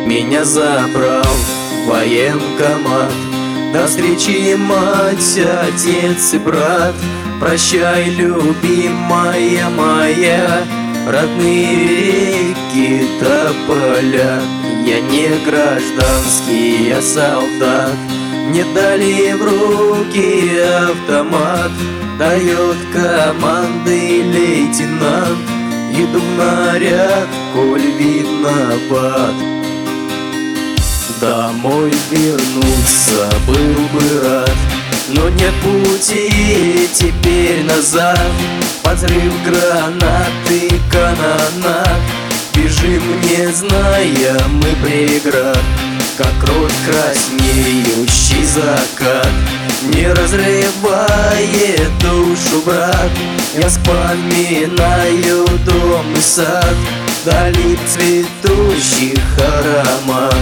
меня забрал военкомат. До встречи, мать, отец и брат. Прощай, любимая моя, родные реки, тополя. Я не гражданский, я солдат. Мне дали в руки автомат. Дает команды лейтенант. Иду в наряд, коль виноват. Домой вернуться был бы рад, но нет пути теперь назад. Взрыв гранаты, канонад. Бежим, не зная мы преград, как кровь краснеющий закат. Не разрывает душу, брат. Я вспоминаю дом и сад, вдали цветущих аромат.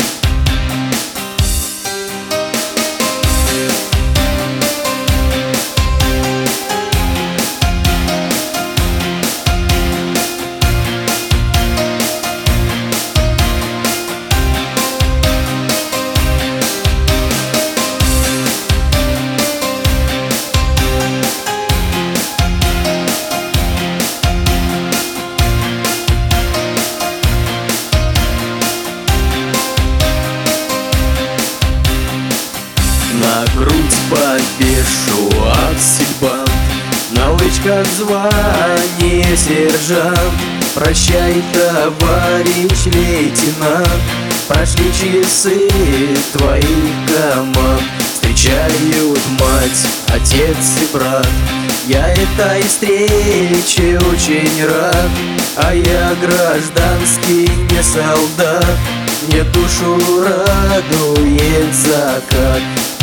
На грудь повешу аксельбант, на лычках звание сержант. Прощай, товарищ лейтенант, прошли часы твоих команд. Встречают мать, отец и брат. Я этой встрече очень рад, а я гражданский, не солдат. Мне душу радует закат.